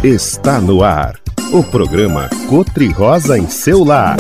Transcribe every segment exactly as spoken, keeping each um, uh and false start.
Está no ar, o programa Cotri Rosa em seu lar.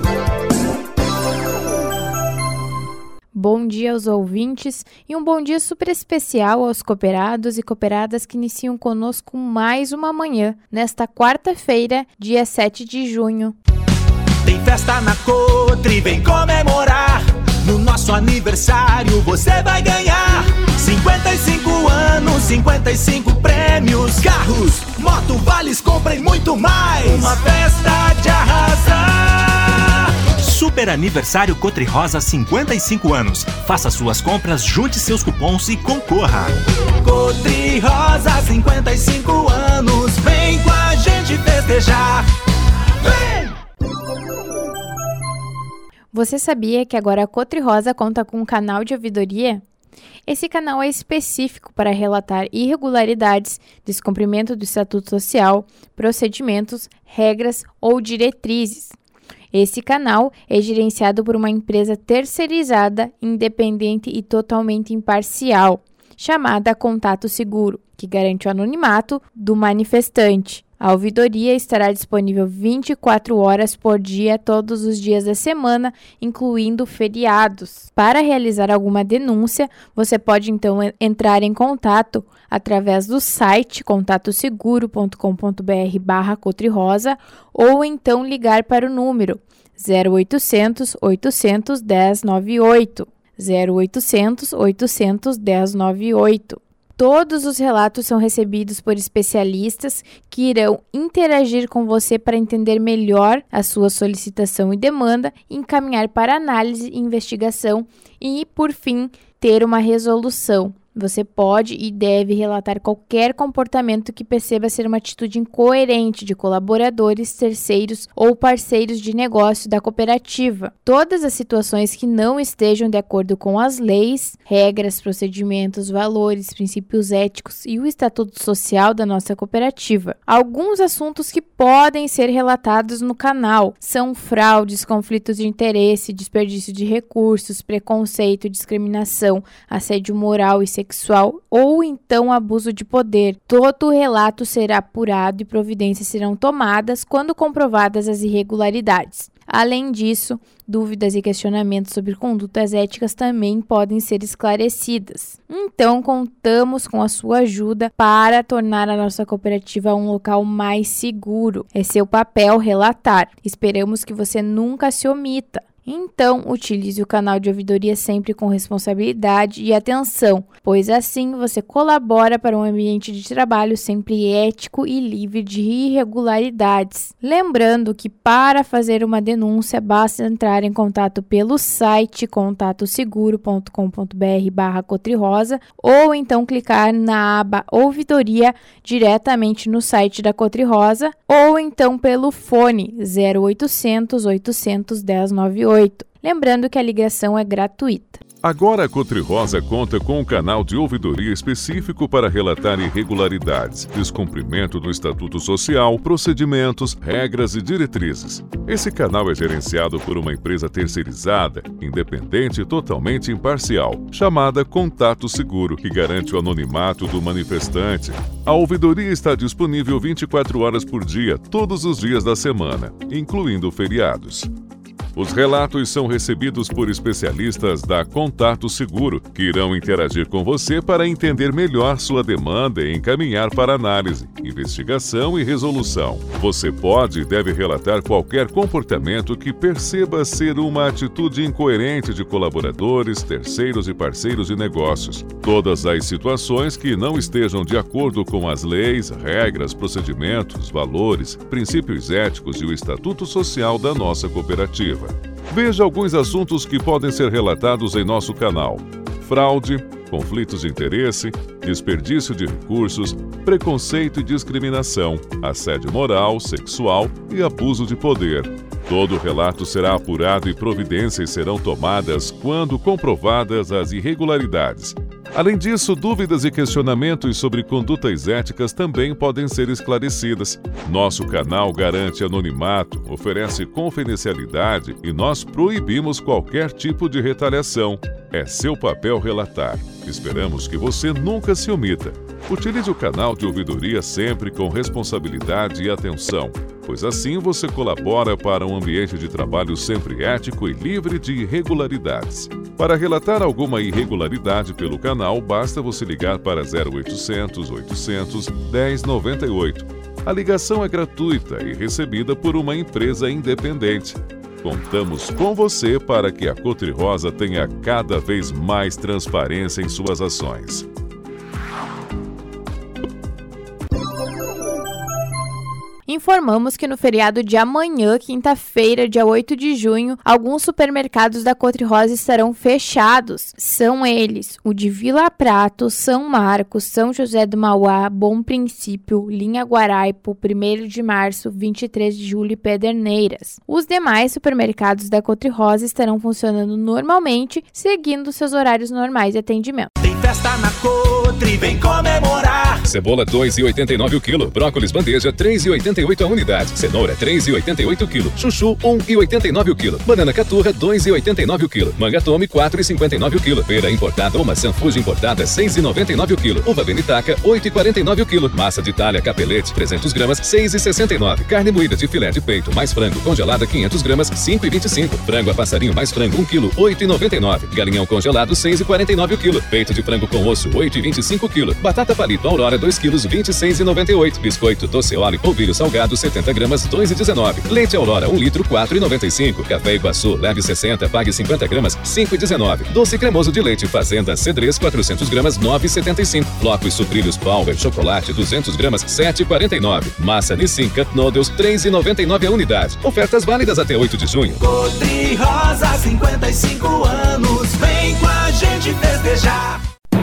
Bom dia aos ouvintes e um bom dia super especial aos cooperados e cooperadas que iniciam conosco mais uma manhã, nesta quarta-feira, dia sete de junho. Tem festa na Cotri, vem comemorar. No nosso aniversário você vai ganhar cinquenta e cinco anos, cinquenta e cinco prêmios, carros, moto, vales, compra e muito mais. Uma festa de arrasar. Super Aniversário Cotri Rosa cinquenta e cinco anos. Faça suas compras, junte seus cupons e concorra. Cotri Rosa cinquenta e cinco anos, vem com a gente festejar. Vem! Você sabia que agora a Cotri Rosa conta com um canal de ouvidoria? Esse canal é específico para relatar irregularidades, descumprimento do Estatuto Social, procedimentos, regras ou diretrizes. Esse canal é gerenciado por uma empresa terceirizada, independente e totalmente imparcial, chamada Contato Seguro, que garante o anonimato do manifestante. A ouvidoria estará disponível vinte e quatro horas por dia, todos os dias da semana, incluindo feriados. Para realizar alguma denúncia, você pode então entrar em contato através do site contato seguro ponto com ponto br barra Cotri Rosa ou então ligar para o número zero oitocentos, oitocentos, dez, noventa e oito, zero oitocentos, oitocentos, dez, noventa e oito. Todos os relatos são recebidos por especialistas que irão interagir com você para entender melhor a sua solicitação e demanda, encaminhar para análise e investigação e, por fim, ter uma resolução. Você pode e deve relatar qualquer comportamento que perceba ser uma atitude incoerente de colaboradores, terceiros ou parceiros de negócio da cooperativa. Todas as situações que não estejam de acordo com as leis, regras, procedimentos, valores, princípios éticos e o estatuto social da nossa cooperativa. Alguns assuntos que podem ser relatados no canal são fraudes, conflitos de interesse, desperdício de recursos, preconceito, discriminação, assédio moral e sexual ou então abuso de poder. Todo o relato será apurado e providências serão tomadas quando comprovadas as irregularidades. Além disso, dúvidas e questionamentos sobre condutas éticas também podem ser esclarecidas. Então, contamos com a sua ajuda para tornar a nossa cooperativa um local mais seguro. É seu papel relatar. Esperamos que você nunca se omita. Então, utilize o canal de ouvidoria sempre com responsabilidade e atenção, pois assim você colabora para um ambiente de trabalho sempre ético e livre de irregularidades. Lembrando que para fazer uma denúncia basta entrar em contato pelo site contato seguro ponto com ponto br barra Cotri Rosa ou então clicar na aba Ouvidoria diretamente no site da Cotri Rosa ou então pelo fone zero oitocentos, oitocentos, dez, noventa e oito. Lembrando que a ligação é gratuita. Agora a Cotri Rosa conta com um canal de ouvidoria específico para relatar irregularidades, descumprimento do Estatuto Social, procedimentos, regras e diretrizes. Esse canal é gerenciado por uma empresa terceirizada, independente e totalmente imparcial, chamada Contato Seguro, que garante o anonimato do manifestante. A ouvidoria está disponível vinte e quatro horas por dia, todos os dias da semana, incluindo feriados. Os relatos são recebidos por especialistas da Contato Seguro, que irão interagir com você para entender melhor sua demanda e encaminhar para análise, investigação e resolução. Você pode e deve relatar qualquer comportamento que perceba ser uma atitude incoerente de colaboradores, terceiros e parceiros de negócios. Todas as situações que não estejam de acordo com as leis, regras, procedimentos, valores, princípios éticos e o estatuto social da nossa cooperativa. Veja alguns assuntos que podem ser relatados em nosso canal: fraude, conflitos de interesse, desperdício de recursos, preconceito e discriminação, assédio moral, sexual e abuso de poder. Todo relato será apurado e providências serão tomadas quando comprovadas as irregularidades. Além disso, dúvidas e questionamentos sobre condutas éticas também podem ser esclarecidas. Nosso canal garante anonimato, oferece confidencialidade e nós proibimos qualquer tipo de retaliação. É seu papel relatar. Esperamos que você nunca se omita. Utilize o canal de ouvidoria sempre com responsabilidade e atenção, pois assim você colabora para um ambiente de trabalho sempre ético e livre de irregularidades. Para relatar alguma irregularidade pelo canal, basta você ligar para zero oitocentos, oitocentos, dez noventa e oito. A ligação é gratuita e recebida por uma empresa independente. Contamos com você para que a Cotri Rosa tenha cada vez mais transparência em suas ações. Informamos que no feriado de amanhã, quinta-feira, dia oito de junho, alguns supermercados da Cotri Rosa estarão fechados. São eles o de Vila Prato, São Marcos, São José do Mauá, Bom Princípio, Linha Guaraipo, primeiro de março, vinte e três de julho e Pederneiras. Os demais supermercados da Cotri Rosa estarão funcionando normalmente, seguindo seus horários normais de atendimento. Tem festa na Cotri, vem comemorar. Cebola dois reais e oitenta e nove o quilo, brócolis bandeja três reais e oitenta e oito a unidade, cenoura três reais e oitenta e oito o quilo, chuchu um real e oitenta e nove o quilo, banana caturra dois reais e oitenta e nove o quilo, manga tome quatro reais e cinquenta e nove o quilo, pera importada ou maçã Fuji importada seis reais e noventa e nove o quilo, uva benitaca oito reais e quarenta e nove o quilo, massa de Itália capelete trezentos gramas seis reais e sessenta e nove, carne moída de filé de peito mais frango congelada quinhentos gramas cinco reais e vinte e cinco, frango a passarinho mais frango um quilo oito reais e noventa e nove, galinhão congelado seis reais e quarenta e nove o quilo, peito de frango com osso oito reais e vinte e cinco o quilo, batata palito Aurora dois quilos vinte e seis reais e noventa e oito, biscoito doce óleo polvilho salgado setenta gramas dois reais e dezenove, leite Aurora um litro quatro reais e noventa e cinco, café Iguaçu leve sessenta, pague cinquenta gramas cinco reais e dezenove, doce cremoso de leite Fazenda Cedrez quatrocentos gramas nove reais e setenta e cinco, flocos sucrilhos Power chocolate duzentos gramas sete reais e quarenta e nove, massa Nissin Cup Noodles três reais e noventa e nove a unidade. Ofertas válidas até oito de junho. Cotri Rosa, cinquenta e cinco anos, vem com a gente festejar.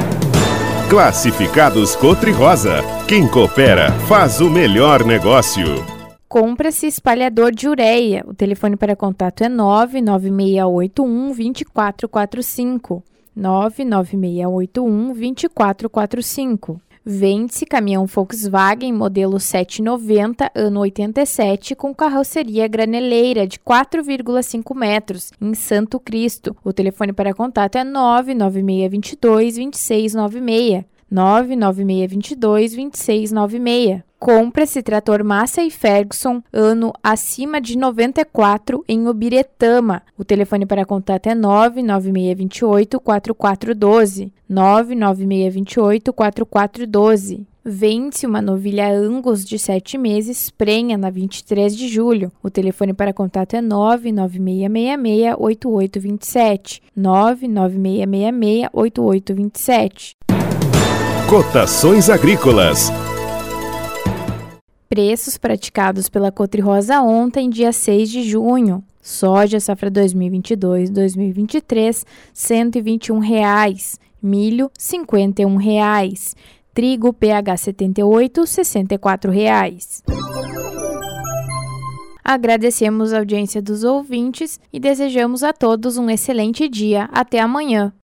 Classificados Cotri Rosa. Quem coopera faz o melhor negócio. Compra-se espalhador de ureia. O telefone para contato é nove nove seis oito um dois quatro quatro cinco. nove nove seis oito um dois quatro quatro cinco. Vende-se caminhão Volkswagen modelo setecentos e noventa, ano oitenta e sete, com carroceria graneleira de quatro vírgula cinco metros, em Santo Cristo. O telefone para contato é nove nove seis dois dois, dois seis nove seis. nove nove seis dois dois, dois seis nove seis. Compra-se trator Massa e Ferguson, ano acima de noventa e quatro, em Ubiretama. O telefone para contato é nove nove seis dois oito, quatro quatro um dois. nove nove seis dois oito, quatro quatro um dois. Vende-se uma novilha Angus de sete meses, prenha na vinte e três de julho. O telefone para contato é nove nove seis seis seis, oito oito dois sete. nove nove seis seis seis, oito oito dois sete. Cotações agrícolas. Preços praticados pela Cotri Rosa ontem, dia seis de junho. Soja safra dois mil e vinte e dois, dois mil e vinte e três, cento e vinte e um reais. Milho, cinquenta e um reais. Trigo P H setenta e oito, sessenta e quatro reais. Agradecemos a audiência dos ouvintes e desejamos a todos um excelente dia. Até amanhã.